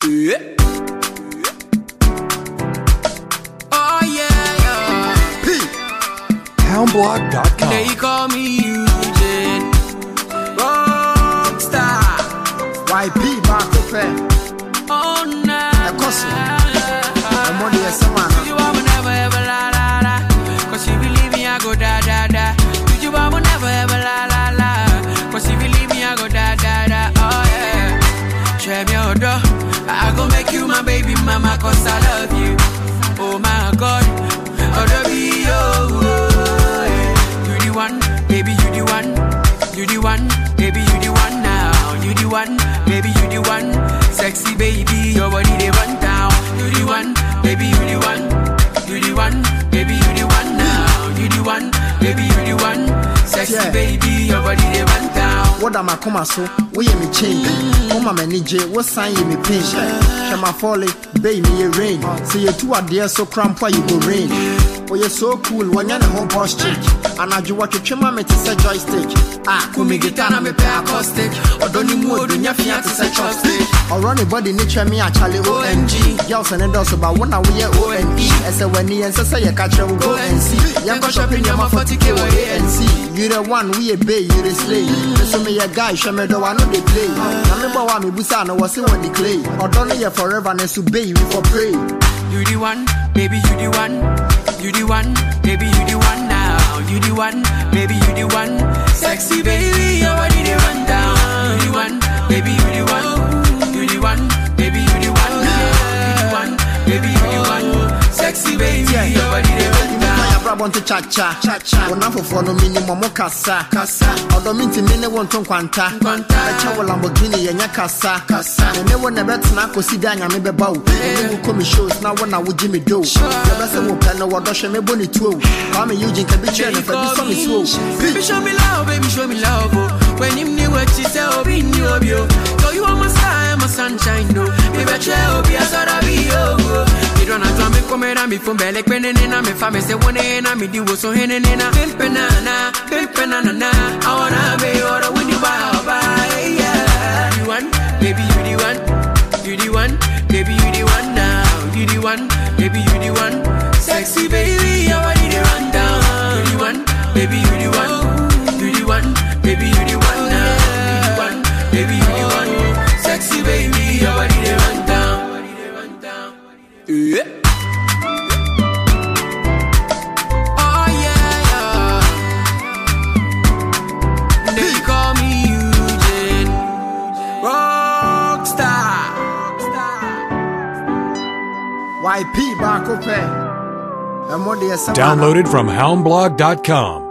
Oh yeah. Houndblog.com. They call me Eugene. Rockstar. YP Marco Fair. Oh nah. I'm on the summer. You will never ever la la la. Cause you believe me, I go da da da. You will never ever la la la. Cause you believe me, I go da da da. Oh yeah. Share me your door. I go make you my baby mama cause I love you. Oh my God. I love you. You the one, baby, you the one. You the one, baby, you the one now. You the one, baby, you the one. Sexy baby, your body they run down. You the one, baby, you the one. You the one, baby, you the one now. You the one, baby, you the one. Sexy baby, your body they run down. What am I come so? We me change. Mama me nije, what sign you me pain? Shama folly, baby you rain. See you two are there so cramp why you go rain. Oh you're so cool when you're the home post chick. And I do what you trim me to say joystick. Ah, come me guitar and me play acoustic. Or don't you move when your fiance say chopstick. Or run a body nature me actually ONG. Girls and adults about one hour we ONE. As a when he and say you catch will go and see. Young shopping your 40K or ANC. You the one we a bay, you the slave. So me a guy, show me the one who they play. I remember when me busa no was in what the clay. Or don't you forever and so baby for pray. You the one, baby, you the one. You the one, baby, you the one now. You the one, baby, you the one. Sexy baby, your body they run down. You the one, baby, you the one. You the one, baby, you the one. You the one, baby, you the one. Sexy baby, your body they run down. Want to cha-cha. One for no minimum casa. Although minty mine want to quanta. I travel Lamborghini and Yakasa. And never never snack or sit down and maybe bow. And you come shows now when I would Jimmy do. The best of what I know what Dosha me bonny too. I'm a Eugene Cabichel for this song is slow. Baby, show me love, baby, show me love. When you knew what she said, oh, be new of you. So you are my star, my sunshine, no. Baby, I'll be a sort of you. You don't have to make come and be from Belek Penny and I'm a family, say one and I'm with you, so hen and a pimpanana. I wanna be all the windy bye, yeah. You one, baby, you the one. You the one, baby, you the one now. You the one, baby, you the one. Sexy baby, your body they run down. You the one, baby, you the one. You the one, baby, you the one now. You the one, baby, you the one. Sexy baby, your body they run down. Yeah. Oh yeah. They call me Eugene. Rockstar. YP Marco Fair. Downloaded from Houndblog.com.